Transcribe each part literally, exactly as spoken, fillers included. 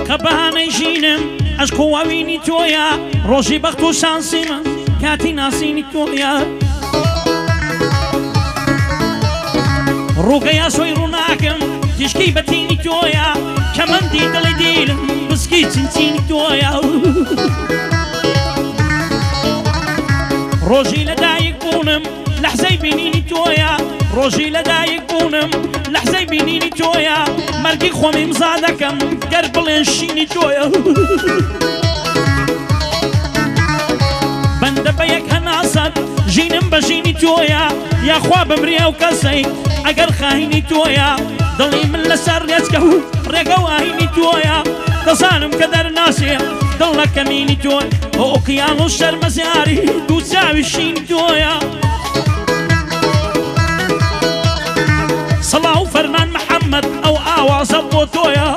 کە بەهانەی ژینم عەشق و ئەوینی تۆیە ڕۆژی بەخت و شانسی من کاتی ناسینی تۆیە ڕووگەی ئاسۆی ڕووناکەم تیشکی بەتینی تۆیە کەمەندی دڵی دیلم بسکی چنچینی تۆیە ڕۆژی لەدایک بوونم لەحزەی بینینی تۆیە ڕۆژی لەدایک بوونم لەحزەی بینینی تۆیە مەرگی خۆم ئیمزا دەکەم گەر بڵێن شینی تۆیە بەندە بە یەک هەناسەت ژینم بە ژینی تۆیە یاخوا بمرێ و کەسەی ئەگەر خاینی تۆیە دڵی من لەسەر لێچکە و ڕێگە و ئاینی تۆیە دەزانم کە دەرناسێ دڵ لە کەمینی تۆی ئۆقیان و شەرمەزیاری دوو چاوی شینی تۆیە سەڵاو فەرمان محەممەد ئەو ئاوازە بۆ تۆیە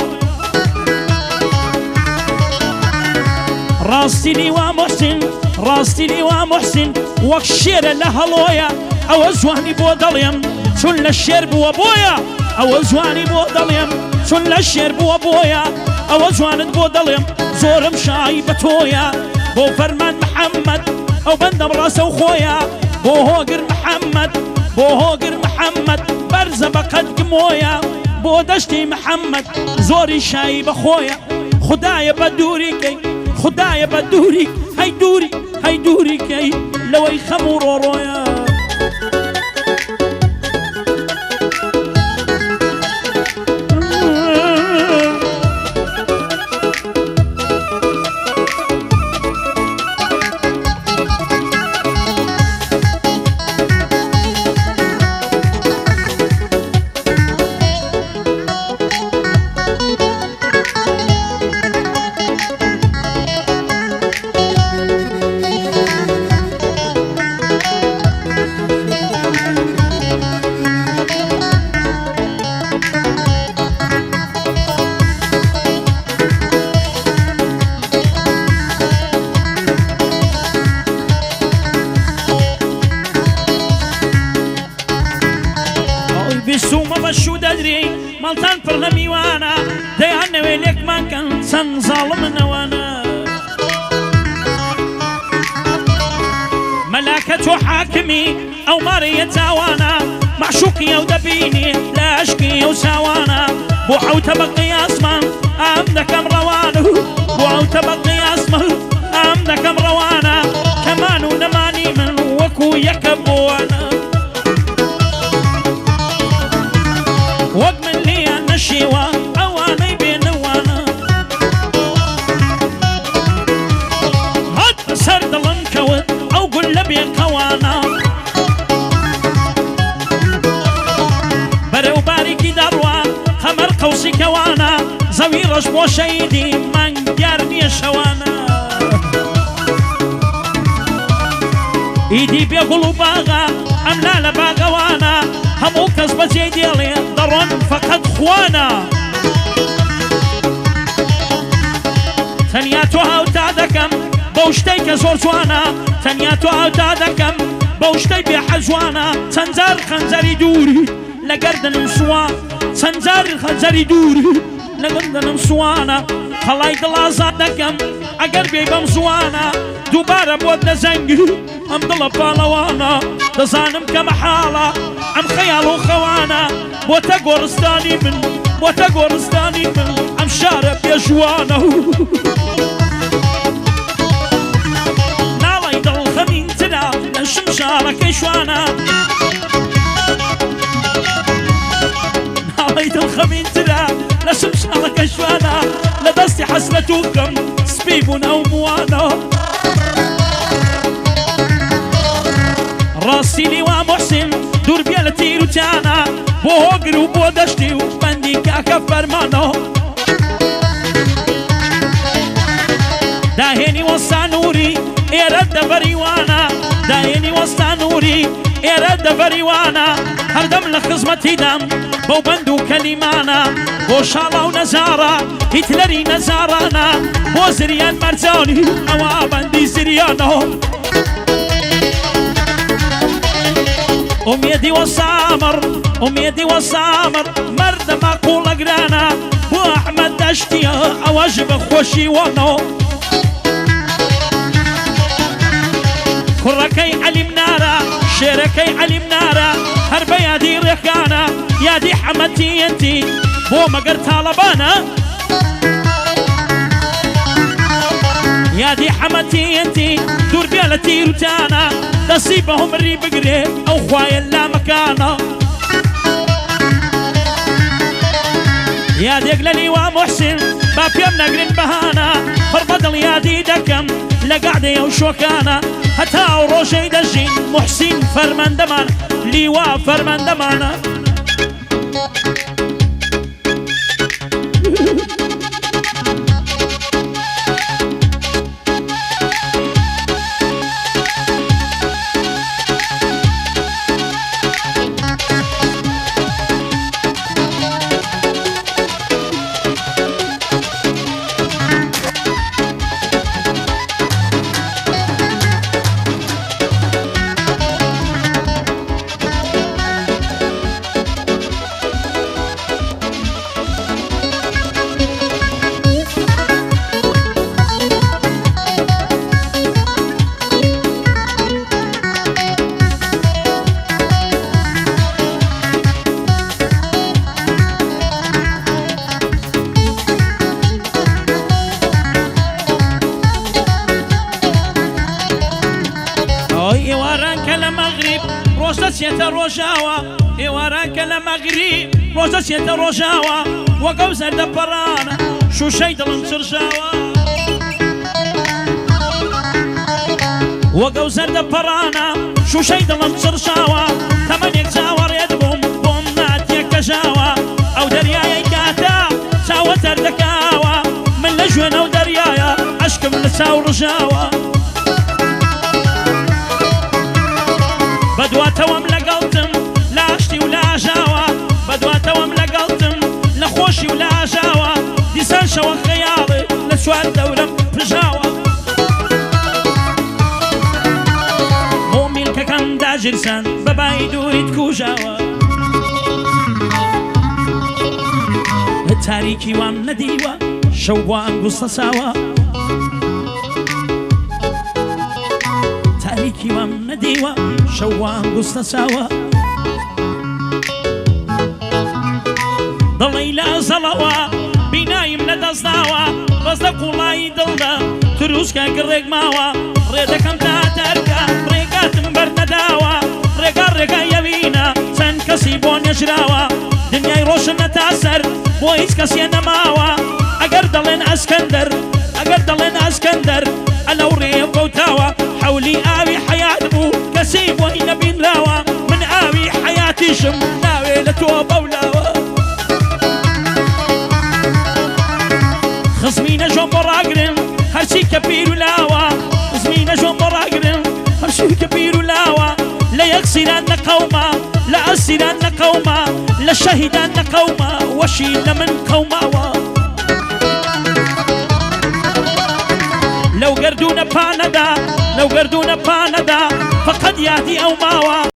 ڕاستی لیوا محسن ڕاستی لیوا محسن وەک شێرە لە هەڵۆیە ئەوە زوانی بۆ دەڵێم چون لە شێر بووە بۆیە ئەوە زوانی بۆ دەڵێم چون لە شێر بووە بۆیە ئەوە جوانت بۆ دەڵێم زۆرم شایی بە تۆیە بۆ فەرمان محەممەد ئەو بەندەم ڕاستە و خۆیە بۆ هۆگر محەممەد بۆ هۆگر محەممەد بەرزە بە قەد گمۆیە بۆ دەشتی محەممەد زۆری شایی بەخۆیە خدایە بە دووریکەی خدایە بە دووری هەی دووری هەی دووریکەی لەوەی خەم و ڕۆڕۆیە بیستومە بەشوو دەدرێ ماڵتان پڕ لە میوانە دەیان نەوێ لێکمان کەن چەند زاڵمنەوانە مەلاکە تۆ حاکمی ئەو مارەیە چاوانە معشوقی ئەو دەبینی لە عەشقی ئەو چاوانە بۆ حەوتە بەقی ئاسمان ئام دەکەم ڕەوانە بۆ حەوتە بەقی ئاسمان ئام دەکەم ڕەوانە کەمان و نەمانی من وەکو یەکە بۆوانە وەک من لیان نەشێوە ئەوانەی بێنەوانە هەت بەسەر دڵم کەوت ئەو گول لە بێقەوانە بەرەو باریکی دەڕوا خەمەر قەوسی کەوانە زەوی ڕەش بۆ شەیدی مانگ دیار نییە شەوانە ئیدی بێگوڵ و باغا ئەملا لە باغەوانە هەموو کەس بەجێ دێڵێ دەڕۆن فەقەت خوانە تەنیا تۆ هاوتا دەکەم بەو شتەی کە زۆر جوانە تەنیا تۆ هاوتا دەکەم بەو شتەی بێحەجوانە چەند جار خەنجەری دووری لە گەردنم سووان چەند جار خەنجەری دووری لە گەردنم سووانە هەڵای دڵ ئازاد دەکەم ئەگەر بێ بەم زوانە دووبارە بۆت نەزەنگی ئەم دڵە پاڵەوانە دەزانم کە مەحاڵە ئەم خەیاڵ و خەوانە بۆتە گۆڕستانی من بۆتە گۆڕستانی من ئەم شارە پێشوانە ناڵی دڵ خەمینترا لە شم شارەکەی شوانە ناڵی دڵ خەمینترا لە شم شارەکەی شوانە لە دەستی حەسرەت و غەم سپی بوون ئەو موانە ڕاستی لیوا محسن دوور بێ لە تیر و تیانە بۆ هۆگر و بۆ دەشتی و بەندی کاکە فەرمانە داهێنی وەستا نووری ئێرە دەبەریوانە داهێنی وەستا نووری ئێرە دەبەریوانە هەردەم لە خزمەتیدام بەو بەند و کەلیمانە بۆ شاڵا و نەزارە هیتلەری نەزارانە بۆ زریان مەرجانی ئەوە بەندی زریانە ئومێدی وەسامر ئومێدی وەسامر مەردە ماقوڵە گرانە بۆ ئەحمەد باشتيا أواجب خوشي وانو كركي علم نارا شيركي علم نارا هرب يادي ركانا يادي حمتي انتي بو مقر طالبانا يادي حمتي انتي دور بيالتي روتانا نصيبهم الري بقري او خوايا لا مكانا يا دقللي ومحسن بابيم نقرن بهانا فربدل يادي دكم لقعدي وشوكانا هتا وروشي دجين محسن فرمان دمان ليوا فرمان دمانا سيتا روجاوا إيوارانك لمغرب روزا سيتا روجاوا وقوزا دبرانا شو شي دلن سرجاوا وقوزا دبرانا شو شي دلن سرجاوا ثمانية زاور يدبوم بوم ناتيا كجاوا أو دريايا كاتا ساوة تردكاوا من لجوين أو دريايا عشق من لساو رجاوا بدواتهم لقلتم لا عشتي ولا جاوا بدواتهم لقلتم لا خوشي ولا جاوا ديسان شوا خيالي لسوال دولم بجاوا مومي الككم دا جرسان باباي دوريت كوجاوا التاريكي وام نديوا شوان قصة ساوا تاريكي وام نديوا شوان قصة سوا ضلي لا زلوا بنايم ندزناوا رزق الله دلدا تروسكا قرق ماوا ريدكم تاتركا ريقات مبردداوا ريقا ريقا يبينا سن كسيبون يجراوا دنياي روشن نتاثر بويس كسي نماوا اقر دلين اسكندر اقر دلين اسكندر انا وريب قوتاوا حولي آوي حياة بو كسيب وإن بين لاوا من آوي حياتي شم ناوي لتوبة ولاوا خصمينا جون براقرن هرشي كبير ولاوا خصمينا جون براقرن هرشي كبير ولاوا لا يغسرن قوما لا أسرن قوما لا شهدن قوما وشيل من قوما لو قردونا باندا لو قردونا باندا فقد ياتي أو ماوا